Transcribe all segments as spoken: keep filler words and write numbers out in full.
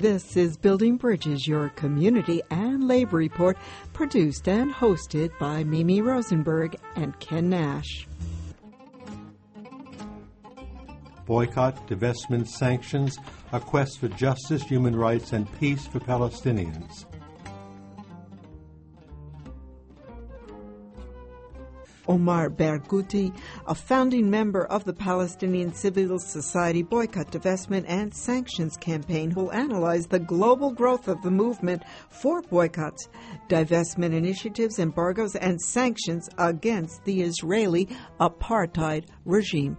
This is Building Bridges, your community and labor report, produced and hosted by Mimi Rosenberg and Ken Nash. Boycott, divestment, sanctions, a quest for justice, human rights, and peace for Palestinians. Omar Barghouti, a founding member of the Palestinian Civil Society Boycott, Divestment, and Sanctions Campaign, will analyze the global growth of the movement for boycotts, divestment initiatives, embargoes, and sanctions against the Israeli apartheid regime.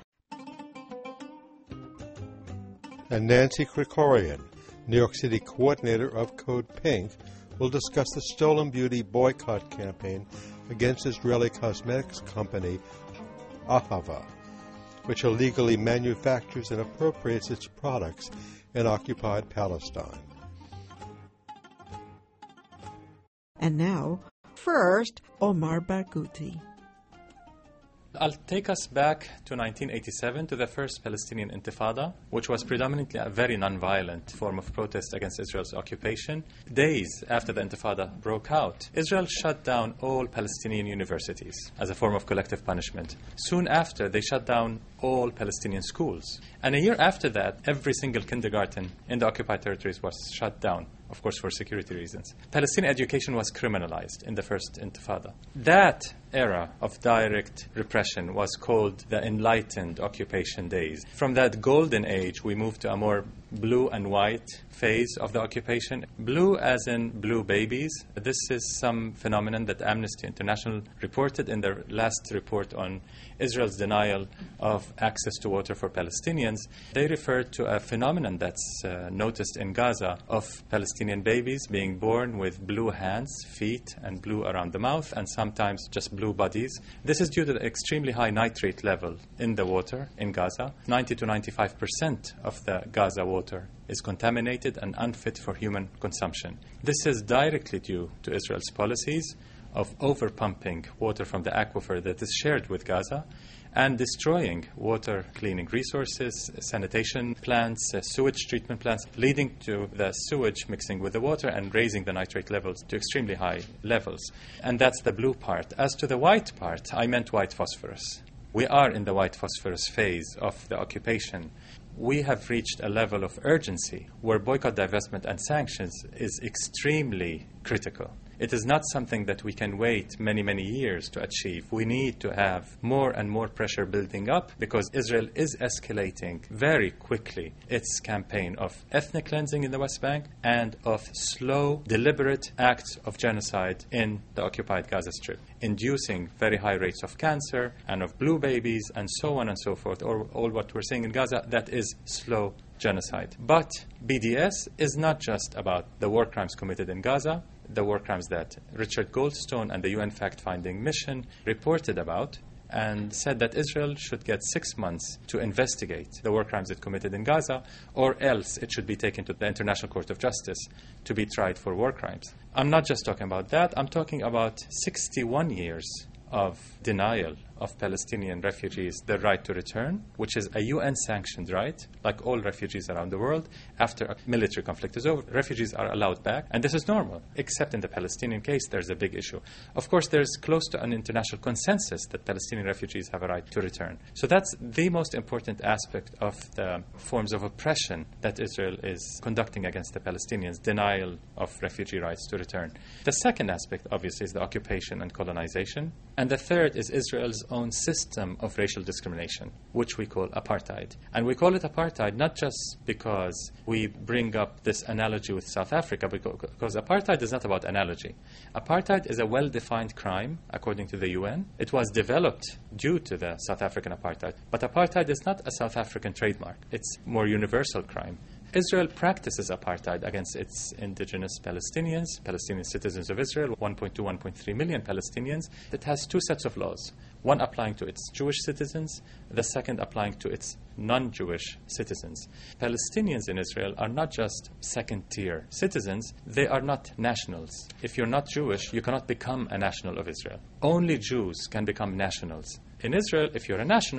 And Nancy Krikorian, New York City coordinator of Code Pink, will discuss the Stolen Beauty boycott campaign against Israeli cosmetics company Ahava, which illegally manufactures and appropriates its products in occupied Palestine. And now, first, Omar Barghouti. I'll take us back to nineteen eighty-seven, to the first Palestinian Intifada, which was predominantly a very non-violent form of protest against Israel's occupation. Days after the Intifada broke out, Israel shut down all Palestinian universities as a form of collective punishment. Soon after, they shut down all Palestinian schools. And a year after that, every single kindergarten in the occupied territories was shut down, of course for security reasons. Palestinian education was criminalized in the first Intifada. That era of direct repression was called the Enlightened Occupation Days. From that golden age, we moved to a more blue and white phase of the occupation. Blue as in blue babies. This is some phenomenon that Amnesty International reported in their last report on Israel's denial of access to water for Palestinians. They referred to a phenomenon that's uh, noticed in Gaza of Palestinian babies being born with blue hands, feet, and blue around the mouth, and sometimes just blue bodies. This is due to the extremely high nitrate level in the water in Gaza. ninety to ninety-five percent of the Gaza water is contaminated and unfit for human consumption. This is directly due to Israel's policies of overpumping water from the aquifer that is shared with Gaza and destroying water cleaning resources, sanitation plants, uh, sewage treatment plants, leading to the sewage mixing with the water and raising the nitrate levels to extremely high levels. And that's the blue part. As to the white part, I meant white phosphorus. We are in the white phosphorus phase of the occupation. We have reached a level of urgency where boycott, divestment, and sanctions is extremely critical. It is not something that we can wait many, many years to achieve. We need to have more and more pressure building up because Israel is escalating very quickly its campaign of ethnic cleansing in the West Bank and of slow, deliberate acts of genocide in the occupied Gaza Strip, inducing very high rates of cancer and of blue babies and so on and so forth, or all what we're seeing in Gaza, that is slow genocide. But B D S is not just about the war crimes committed in Gaza, the war crimes that Richard Goldstone and the U N fact-finding mission reported about and said that Israel should get six months to investigate the war crimes it committed in Gaza, or else it should be taken to the International Court of Justice to be tried for war crimes. I'm not just talking about that, I'm talking about sixty-one years of denial of Palestinian refugees the right to return, which is a U N-sanctioned right, like all refugees around the world. After a military conflict is over, refugees are allowed back, and this is normal, except in the Palestinian case, there's a big issue. Of course, there's close to an international consensus that Palestinian refugees have a right to return. So that's the most important aspect of the forms of oppression that Israel is conducting against the Palestinians, denial of refugee rights to return. The second aspect, obviously, is the occupation and colonization. And the third is Israel's own system of racial discrimination, which we call apartheid. And we call it apartheid not just because we bring up this analogy with South Africa, because apartheid is not about analogy. Apartheid is a well-defined crime, according to the U N. It was developed due to the South African apartheid. But apartheid is not a South African trademark. It's a more universal crime. Israel practices apartheid against its indigenous Palestinians, Palestinian citizens of Israel, one point two, one point three million Palestinians. It has two sets of laws, one applying to its Jewish citizens, the second applying to its non-Jewish citizens. Palestinians in Israel are not just second-tier citizens, they are not nationals. If you're not Jewish, you cannot become a national of Israel. Only Jews can become nationals. In Israel, if you're a national,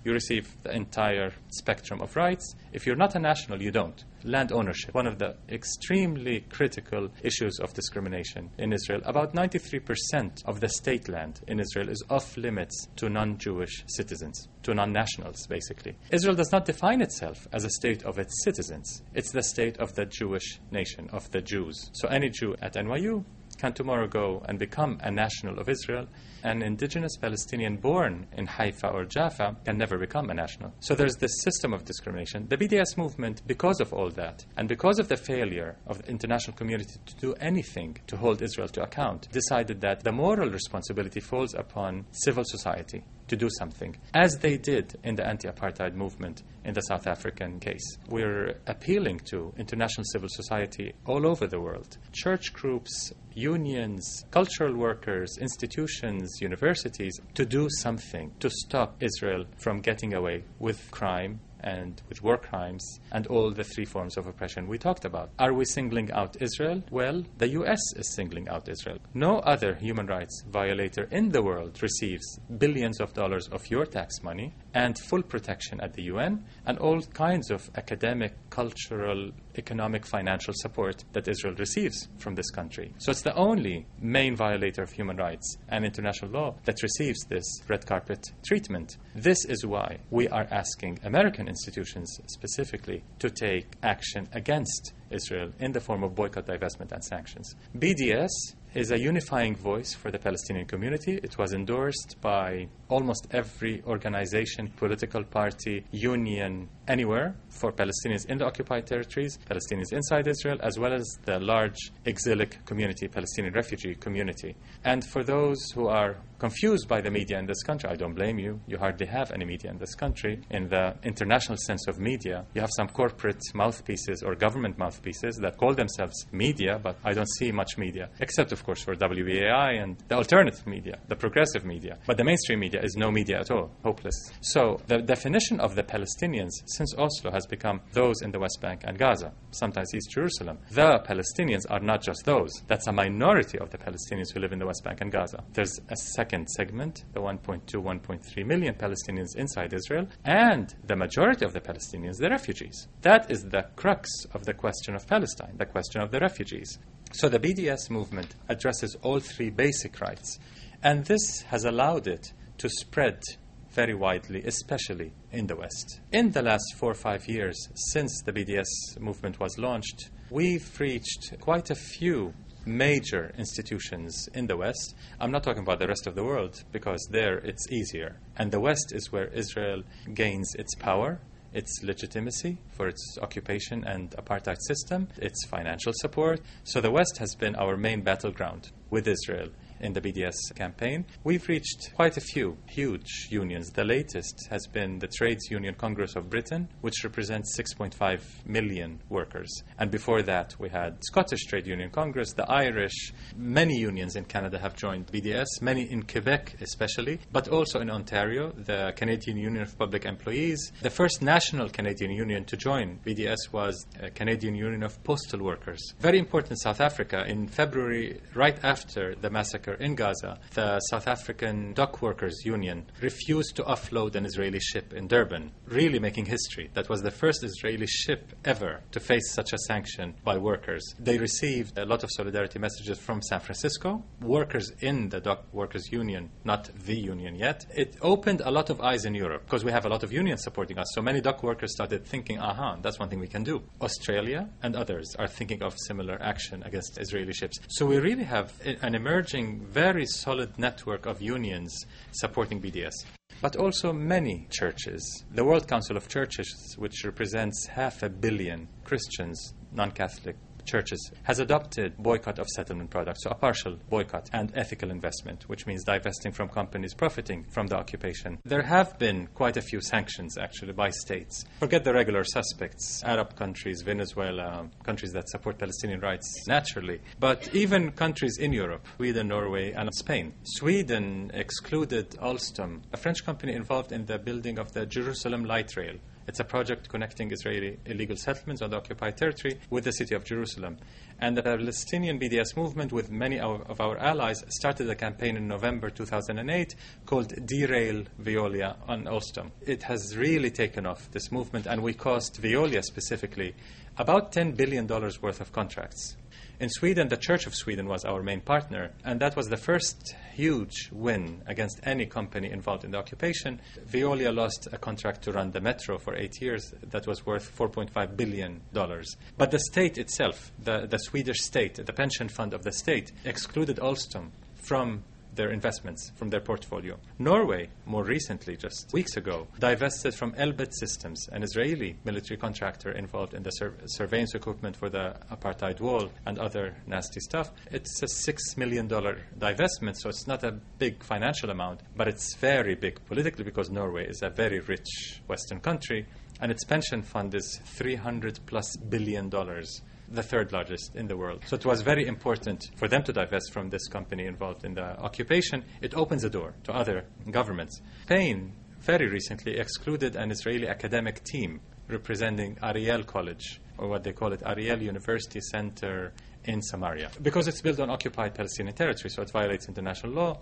you receive the entire spectrum of rights. If you're not a national, you don't. Land ownership, one of the extremely critical issues of discrimination in Israel. About ninety-three percent of the state land in Israel is off limits to non-Jewish citizens, to non-nationals, basically. Israel does not define itself as a state of its citizens. It's the state of the Jewish nation, of the Jews. So any Jew at N Y U can tomorrow go and become a national of Israel. An indigenous Palestinian born in Haifa or Jaffa can never become a national. So there's this system of discrimination. The B D S movement, because of all that, and because of the failure of the international community to do anything to hold Israel to account, decided that the moral responsibility falls upon civil society to do something, as they did in the anti-apartheid movement in the South African case. We're appealing to international civil society all over the world, church groups, unions, cultural workers, institutions, universities, to do something to stop Israel from getting away with crime and with war crimes and all the three forms of oppression we talked about. Are we singling out Israel? Well, the U S is singling out Israel. No other human rights violator in the world receives billions of dollars of your tax money and full protection at the U N and all kinds of academic, cultural, economic, financial support that Israel receives from this country. So it's the only main violator of human rights and international law that receives this red carpet treatment. This is why we are asking American institutions specifically to take action against Israel in the form of boycott, divestment, and sanctions. B D S is a unifying voice for the Palestinian community. It was endorsed by almost every organization, political party, union, anywhere for Palestinians in the occupied territories, Palestinians inside Israel, as well as the large exilic community, Palestinian refugee community. And for those who are confused by the media in this country, I don't blame you. You hardly have any media in this country. In the international sense of media, you have some corporate mouthpieces or government mouthpieces that call themselves media, but I don't see much media, except, of course, for W B A I and the alternative media, the progressive media. But the mainstream media is no media at all, hopeless. So the definition of the Palestinians since Oslo has become those in the West Bank and Gaza, sometimes East Jerusalem. The Palestinians are not just those. That's a minority of the Palestinians who live in the West Bank and Gaza. There's a second segment, the one point two, one point three million Palestinians inside Israel, and the majority of the Palestinians, the refugees. That is the crux of the question of Palestine, the question of the refugees. So the B D S movement addresses all three basic rights, and this has allowed it to spread very widely, especially in the West. In the last four or five years since the B D S movement was launched, we've reached quite a few major institutions in the West. I'm not talking about the rest of the world, because there it's easier. And the West is where Israel gains its power, its legitimacy for its occupation and apartheid system, its financial support. So the West has been our main battleground with Israel in the B D S campaign. We've reached quite a few huge unions. The latest has been the Trades Union Congress of Britain, which represents six point five million workers. And before that, we had Scottish Trade Union Congress, the Irish. Many unions in Canada have joined B D S, many in Quebec especially, but also in Ontario, the Canadian Union of Public Employees. The first national Canadian union to join B D S was a Canadian Union of Postal Workers. Very important in South Africa. In February, right after the massacre in Gaza, the South African Dock Workers Union refused to offload an Israeli ship in Durban, really making history. That was the first Israeli ship ever to face such a sanction by workers. They received a lot of solidarity messages from San Francisco, workers in the Dock Workers Union, not the union yet. It opened a lot of eyes in Europe, because we have a lot of unions supporting us. So many dock workers started thinking, aha, that's one thing we can do. Australia and others are thinking of similar action against Israeli ships. So we really have an emerging very solid network of unions supporting B D S. But also many churches. The World Council of Churches, which represents half a billion Christians, non-Catholic churches, has adopted boycott of settlement products, so a partial boycott, and ethical investment, which means divesting from companies profiting from the occupation. There have been quite a few sanctions, actually, by states. Forget the regular suspects, Arab countries, Venezuela, countries that support Palestinian rights naturally, but even countries in Europe, Sweden, Norway, and Spain. Sweden excluded Alstom, a French company involved in the building of the Jerusalem Light Rail, It's a project connecting Israeli illegal settlements on the occupied territory with the city of Jerusalem. And the Palestinian B D S movement, with many of our allies, started a campaign in November two thousand eight called Derail Veolia on Alstom. It has really taken off, this movement, and we cost Veolia specifically about ten billion dollars worth of contracts. In Sweden, the Church of Sweden was our main partner, and that was the first huge win against any company involved in the occupation. Veolia lost a contract to run the metro for eight years that was worth four point five billion dollars. But the state itself, the, the Swedish state, the pension fund of the state, excluded Alstom from their investments, from their portfolio. Norway, more recently, just weeks ago, divested from Elbit Systems, an Israeli military contractor involved in the sur- surveillance equipment for the apartheid wall and other nasty stuff. It's a six million dollars divestment, so it's not a big financial amount, but it's very big politically because Norway is a very rich Western country, and its pension fund is three hundred plus billion dollars. The third largest in the world. So it was very important for them to divest from this company involved in the occupation. It opens the door to other governments. Spain very recently excluded an Israeli academic team representing Ariel College, or what they call it, Ariel University Center in Samaria, because it's built on occupied Palestinian territory, so it violates international law.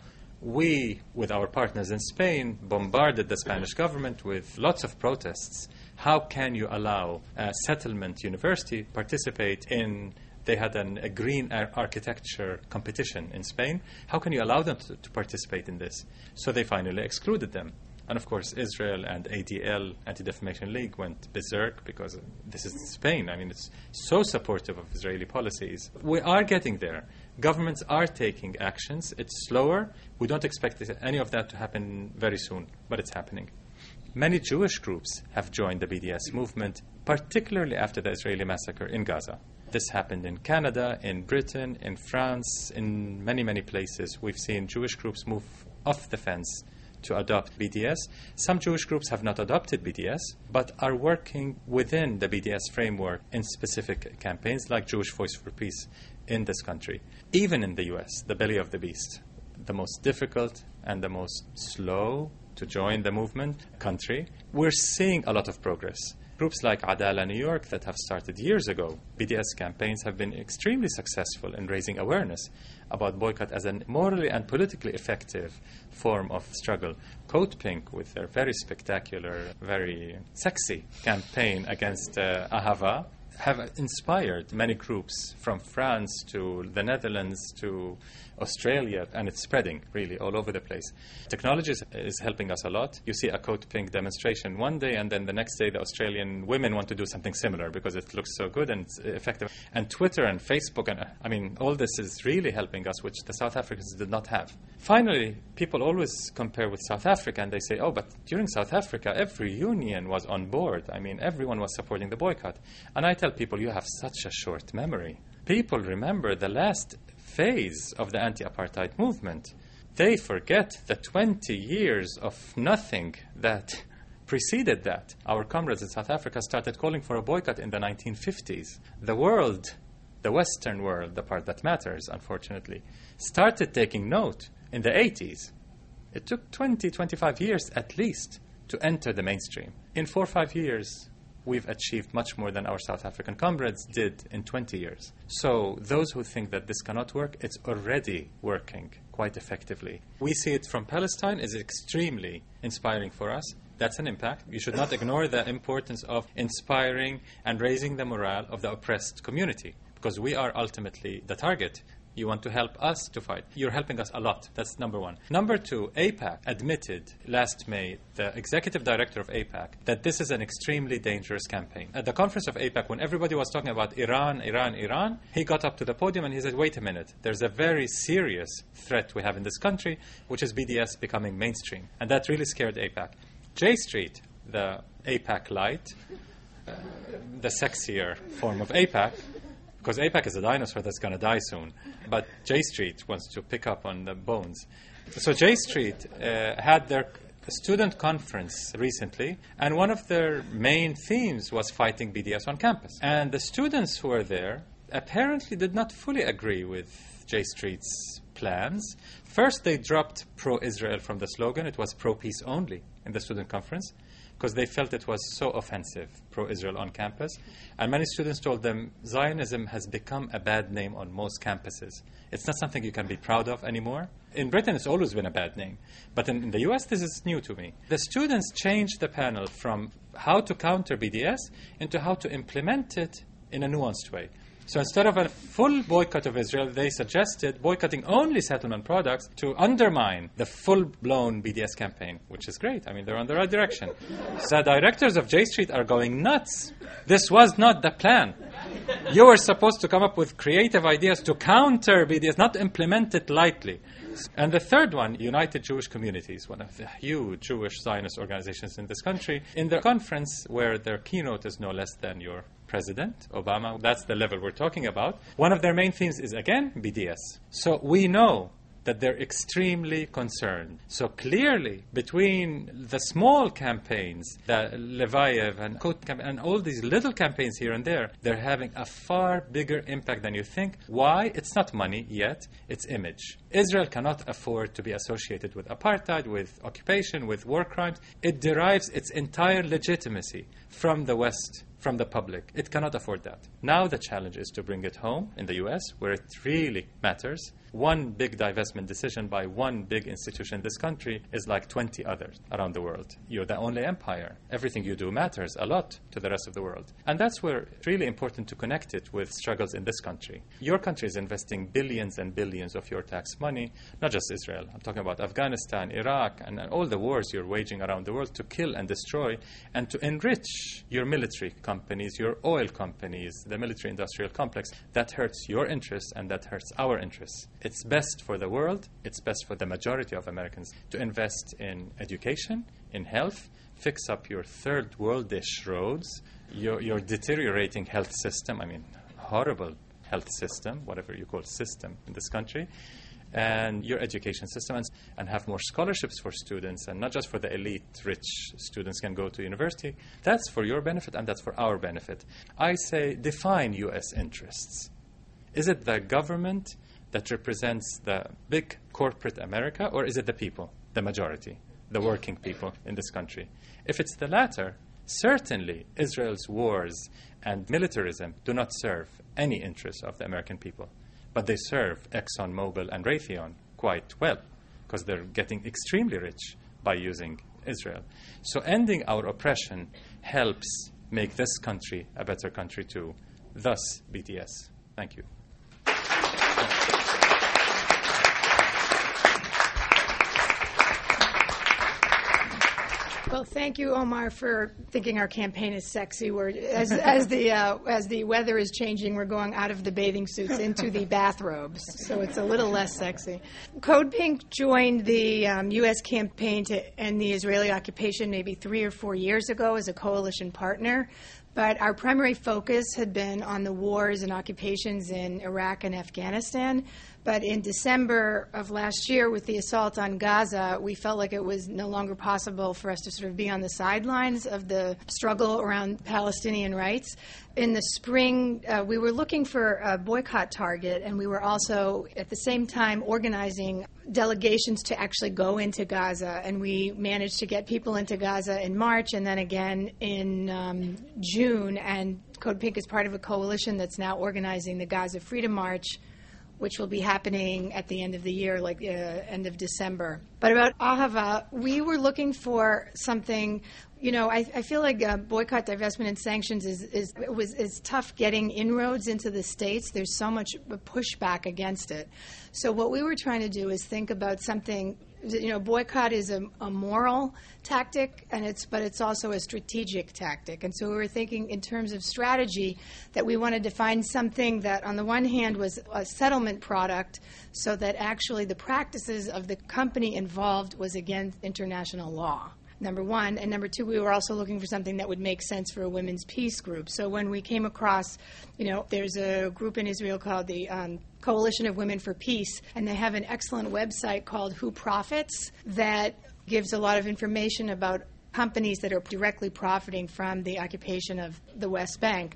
We, with our partners in Spain, bombarded the Spanish government with lots of protests. How can you allow a settlement university participate in, they had an, a green ar- architecture competition in Spain. How can you allow them to, to participate in this? So they finally excluded them. And of course, Israel and A D L, Anti-Defamation League, went berserk because this is Spain. I mean, it's so supportive of Israeli policies. We are getting there. Governments are taking actions. It's slower. We don't expect any of that to happen very soon, but it's happening. Many Jewish groups have joined the B D S movement, particularly after the Israeli massacre in Gaza. This happened in Canada, in Britain, in France, in many, many places. We've seen Jewish groups move off the fence to adopt B D S. Some Jewish groups have not adopted B D S, but are working within the B D S framework in specific campaigns, like Jewish Voice for Peace in this country. Even in the U S, the belly of the beast, the most difficult and the most slow to join the movement country, we're seeing a lot of progress. Groups like Adala New York that have started years ago, B D S campaigns, have been extremely successful in raising awareness about boycott as a morally and politically effective form of struggle. Code Pink, with their very spectacular, very sexy campaign against uh, Ahava, have inspired many groups from France to the Netherlands to Australia, and it's spreading really all over the place. Technology is, is helping us a lot. You see a Code Pink demonstration one day, and then the next day the Australian women want to do something similar because it looks so good and it's effective. And Twitter and Facebook, and I mean, all this is really helping us, which the South Africans did not have. Finally, people always compare with South Africa, and they say, oh, but during South Africa, every union was on board. I mean, everyone was supporting the boycott. And I tell people, you have such a short memory. People remember the last phase of the anti-apartheid movement. They forget the twenty years of nothing that preceded that. Our comrades in South Africa started calling for a boycott in the nineteen fifties. The world, the Western world, the part that matters, unfortunately, started taking note in the eighties. It took twenty, twenty-five years at least to enter the mainstream. In four or five years, we've achieved much more than our South African comrades did in twenty years. So those who think that this cannot work, it's already working quite effectively. We see it from Palestine is extremely inspiring for us. That's an impact. You should not ignore the importance of inspiring and raising the morale of the oppressed community, because we are ultimately the target. You want to help us to fight. You're helping us a lot. That's number one. Number two, AIPAC admitted last May, the executive director of AIPAC, that this is an extremely dangerous campaign. At the conference of AIPAC, when everybody was talking about Iran, Iran, Iran, he got up to the podium and he said, wait a minute, there's a very serious threat we have in this country, which is B D S becoming mainstream. And that really scared AIPAC. J Street, the AIPAC light, uh, the sexier form of AIPAC, because AIPAC is a dinosaur that's going to die soon. But J Street wants to pick up on the bones. So J Street uh, had their student conference recently, and one of their main themes was fighting B D S on campus. And the students who were there apparently did not fully agree with J Street's plans. First, they dropped pro-Israel from the slogan. It was pro-peace only in the student conference. because they felt it was so offensive, pro-Israel on campus. And many students told them Zionism has become a bad name on most campuses. It's not something you can be proud of anymore. In Britain, it's always been a bad name. But in, in the U S, this is new to me. The students changed the panel from how to counter B D S into how to implement it in a nuanced way. So instead of a full boycott of Israel, they suggested boycotting only settlement products to undermine the full-blown B D S campaign, which is great. I mean, they're on the right direction. The directors of J Street are going nuts. This was not the plan. You were supposed to come up with creative ideas to counter B D S, not implement it lightly. And the third one, United Jewish Communities, one of the huge Jewish Zionist organizations in this country, in the conference where their keynote is no less than your President Obama, that's the level we're talking about, one of their main themes is, again, B D S. So we know that they're extremely concerned. So clearly, between the small campaigns, the Levayev and Code campaign, and all these little campaigns here and there, they're having a far bigger impact than you think. Why? It's not money yet, it's image. Israel cannot afford to be associated with apartheid, with occupation, with war crimes. It derives its entire legitimacy from the West, from the public. It cannot afford that. Now the challenge is to bring it home in the U S, where it really matters. One big divestment decision by one big institution in this country is like twenty others around the world. You're the only empire. Everything you do matters a lot to the rest of the world. And that's where it's really important to connect it with struggles in this country. Your country is investing billions and billions of your tax money, not just Israel. I'm talking about Afghanistan, Iraq, and all the wars you're waging around the world to kill and destroy and to enrich your military companies, your oil companies, the military-industrial complex. That hurts your interests and that hurts our interests. It's best for the world, it's best for the majority of Americans to invest in education, in health, fix up your third world-ish roads, your, your deteriorating health system, I mean, horrible health system, whatever you call system in this country, and your education system, and, and have more scholarships for students, and not just for the elite, rich students can go to university. That's for your benefit, and that's for our benefit. I say define U S interests. Is it the government that represents the big corporate America, or is it the people, the majority, the working people in this country? If it's the latter, certainly Israel's wars and militarism do not serve any interests of the American people. But they serve ExxonMobil and Raytheon quite well, because they're getting extremely rich by using Israel. So ending our oppression helps make this country a better country too. Thus, B D S. Thank you. Well, thank you, Omar, for thinking our campaign is sexy. We're, as, as, the, uh, as the weather is changing, we're going out of the bathing suits into the bathrobes, so it's a little less sexy. Code Pink joined the um, U S campaign to end the Israeli occupation maybe three or four years ago as a coalition partner. But our primary focus had been on the wars and occupations in Iraq and Afghanistan. But in December of last year, with the assault on Gaza, we felt like it was no longer possible for us to sort of be on the sidelines of the struggle around Palestinian rights. In the spring, uh, we were looking for a boycott target, and we were also, at the same time, organizing delegations to actually go into Gaza. And we managed to get people into Gaza in March and then again in um, June. And Code Pink is part of a coalition that's now organizing the Gaza Freedom March, which will be happening at the end of the year, like uh, end of December. But about Ahava, we were looking for something. You know, I, I feel like uh, boycott, divestment, and sanctions is is it was is tough getting inroads into the states. There's so much pushback against it. So what we were trying to do is think about something. You know, boycott is a, a moral tactic, and it's but it's also a strategic tactic. And so we were thinking in terms of strategy that we wanted to find something that, on the one hand, was a settlement product, so that actually the practices of the company involved was against international law. Number one. And number two, we were also looking for something that would make sense for a women's peace group. So when we came across, you know, there's a group in Israel called the um, Coalition of Women for Peace, and they have an excellent website called Who Profits that gives a lot of information about companies that are directly profiting from the occupation of the West Bank.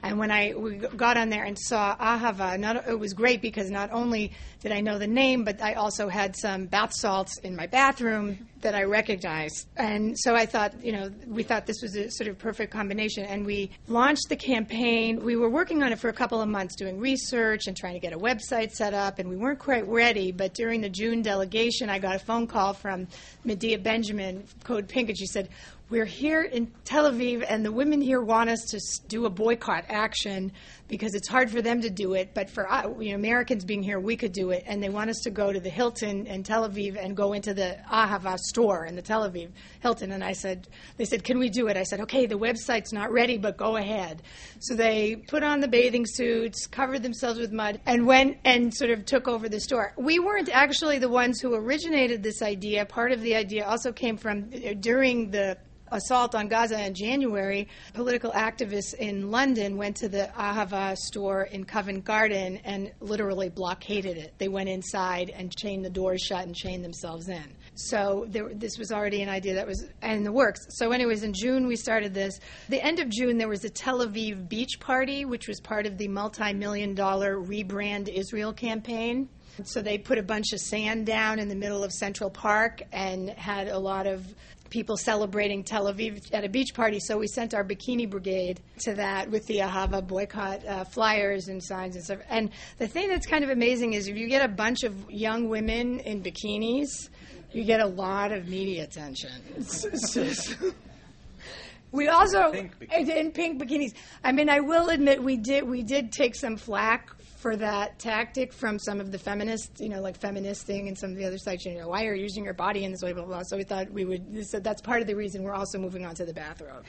And when I we got on there and saw Ahava, not, it was great because not only did I know the name, but I also had some bath salts in my bathroom that I recognized. And so I thought, you know, we thought this was a sort of perfect combination. And we launched the campaign. We were working on it for a couple of months, doing research and trying to get a website set up, and we weren't quite ready. But during the June delegation, I got a phone call from Medea Benjamin, Code Pink, and she said, we're here in Tel Aviv, and the women here want us to do a boycott action because it's hard for them to do it, but for uh, you know, Americans being here, we could do it. And they want us to go to the Hilton in Tel Aviv and go into the Ahava store in the Tel Aviv Hilton. And I said, they said, can we do it? I said, okay, the website's not ready, but go ahead. So they put on the bathing suits, covered themselves with mud, and went and sort of took over the store. We weren't actually the ones who originated this idea. Part of the idea also came from uh, during the assault on Gaza in January, political activists in London went to the Ahava store in Covent Garden and literally blockaded it. They went inside and chained the doors shut and chained themselves in. So there, this was already an idea that was in the works. So anyways, in June we started this. The end of June there was a Tel Aviv beach party, which was part of the multi-million dollar Rebrand Israel campaign. So they put a bunch of sand down in the middle of Central Park and had a lot of people celebrating Tel Aviv at a beach party, so we sent our bikini brigade to that with the Ahava boycott uh, flyers and signs and stuff. And the thing that's kind of amazing is if you get a bunch of young women in bikinis, you get a lot of media attention. It's, it's just we also pink bikinis. in pink bikinis. I mean, I will admit we did we did take some flack for that tactic from some of the feminists, you know, like Feministing and some of the other sites, you know, why are you using your body in this way, blah, blah, blah. So we thought we would, so that's part of the reason we're also moving on to the bathrobes.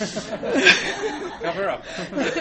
Cover up.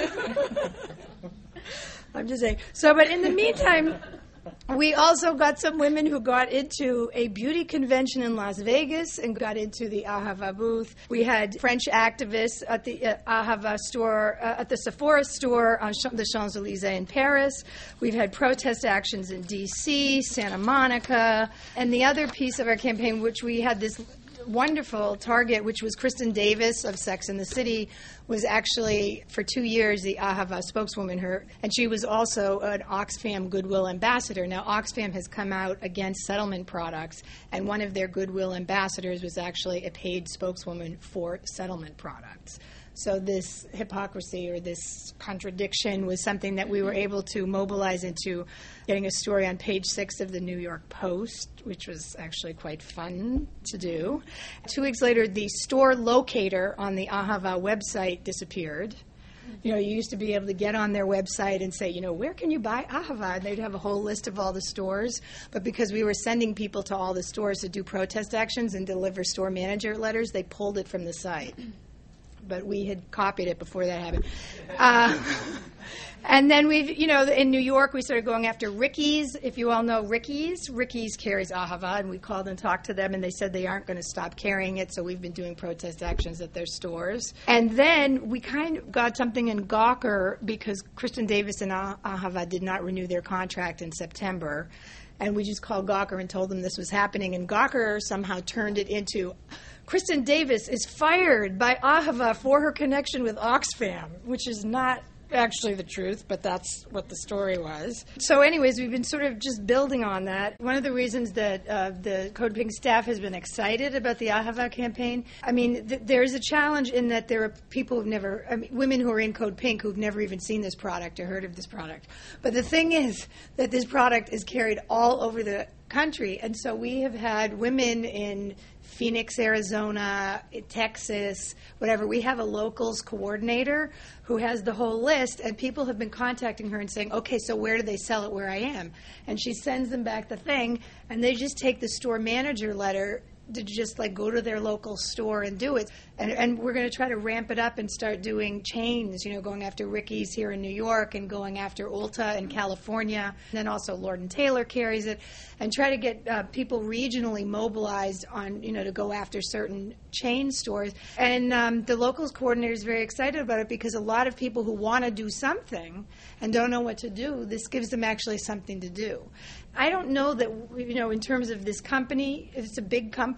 I'm just saying. So, but in the meantime, we also got some women who got into a beauty convention in Las Vegas and got into the Ahava booth. We had French activists at the uh, Ahava store, uh, at the Sephora store on Ch- the Champs-Élysées in Paris. We've had protest actions in D C, Santa Monica, and the other piece of our campaign, which we had this wonderful target, which was Kristen Davis of Sex and the City, was actually for two years the Ahava spokeswoman. Her, and she was also an Oxfam Goodwill ambassador. Now, Oxfam has come out against settlement products, and one of their Goodwill ambassadors was actually a paid spokeswoman for settlement products. So this hypocrisy or this contradiction was something that we were able to mobilize into getting a story on page six of the New York Post, which was actually quite fun to do. Two weeks later, the store locator on the Ahava website disappeared. You know, you used to be able to get on their website and say, you know, where can you buy Ahava? And they'd have a whole list of all the stores. But because we were sending people to all the stores to do protest actions and deliver store manager letters, they pulled it from the site. But we had copied it before that happened. Uh, and then we've, you know, in New York, we started going after Ricky's. If you all know Ricky's, Ricky's carries Ahava, and we called and talked to them, and they said they aren't going to stop carrying it, so we've been doing protest actions at their stores. And then we kind of got something in Gawker because Kristen Davis and ah- Ahava did not renew their contract in September. And we just called Gawker and told them this was happening, and Gawker somehow turned it into Kristen Davis is fired by Ahava for her connection with Oxfam, which is not actually the truth, but that's what the story was. So anyways, we've been sort of just building on that. One of the reasons that uh, the Code Pink staff has been excited about the Ahava campaign, I mean, th- there is a challenge in that there are people who've never, I mean, women who are in Code Pink who've never even seen this product or heard of this product. But the thing is that this product is carried all over the country, and so we have had women in Phoenix, Arizona, Texas, whatever. We have a locals coordinator who has the whole list, and people have been contacting her and saying, okay, so where do they sell it where I am? And she sends them back the thing, and they just take the store manager letter to just like go to their local store and do it. And, and we're going to try to ramp it up and start doing chains, you know, going after Ricky's here in New York and going after Ulta in California. And then also Lord and Taylor carries it, and try to get uh, people regionally mobilized on, you know, to go after certain chain stores. And um, the locals coordinator is very excited about it because a lot of people who want to do something and don't know what to do, this gives them actually something to do. I don't know that, you know, in terms of this company, it's a big company.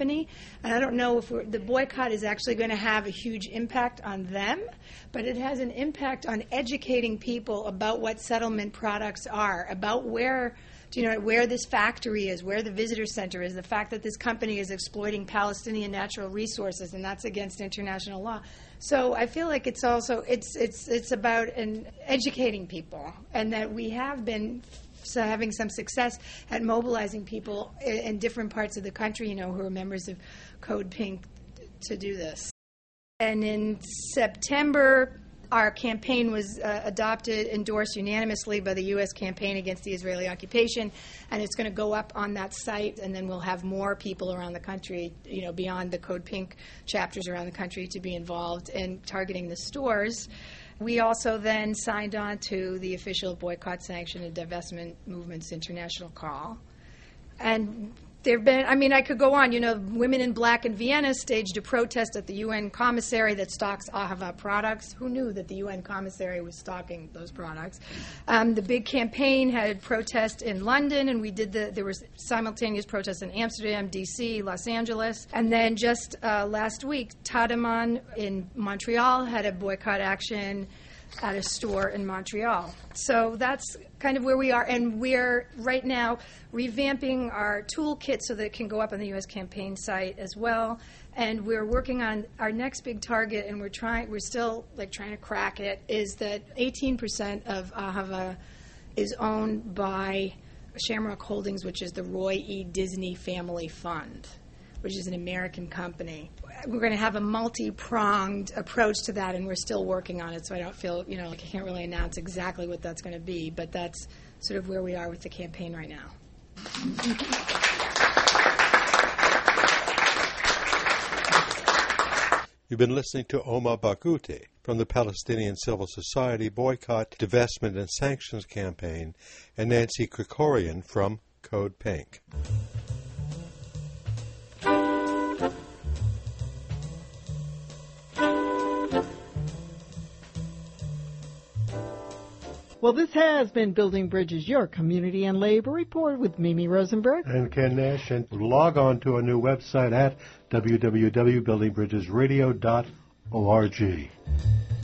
company. And I don't know if we're, the boycott is actually going to have a huge impact on them, but it has an impact on educating people about what settlement products are, about where, you know, where this factory is, where the visitor center is, the fact that this company is exploiting Palestinian natural resources, and that's against international law. So I feel like it's also it's it's it's about an educating people, and that we have been so having some success at mobilizing people in, in different parts of the country, you know, who are members of Code Pink to do this. And in September, our campaign was uh, adopted, endorsed unanimously by the U S Campaign Against the Israeli Occupation, and it's going to go up on that site, and then we'll have more people around the country, you know, beyond the Code Pink chapters around the country to be involved in targeting the stores. We also then signed on to the official Boycott, Sanction, and Divestment Movement's international call. And there have been, I mean, I could go on. You know, Women in Black in Vienna staged a protest at the U N commissary that stocks Ahava products. Who knew that the U N commissary was stocking those products? Um, the big campaign had protest in London, and we did the, there was simultaneous protests in Amsterdam, D C, Los Angeles. And then just uh, last week, Tadamon in Montreal had a boycott action at a store in Montreal. So that's kind of where we are, and we're right now revamping our toolkit so that it can go up on the U S campaign site as well. And we're working on our next big target, and we're trying we're still like trying to crack it, is that eighteen percent of Ahava is owned by Shamrock Holdings, which is the Roy E. Disney Family Fund, which is an American company. We're going to have a multi-pronged approach to that, and we're still working on it, so I don't feel, you know, like I can't really announce exactly what that's going to be, but that's sort of where we are with the campaign right now. You've been listening to Omar Barghouti from the Palestinian Civil Society Boycott, Divestment, and Sanctions Campaign, and Nancy Krikorian from Code Pink. Well, this has been Building Bridges, your community and labor report with Mimi Rosenberg and Ken Nash. And log on to our new website at w w w dot building bridges radio dot org.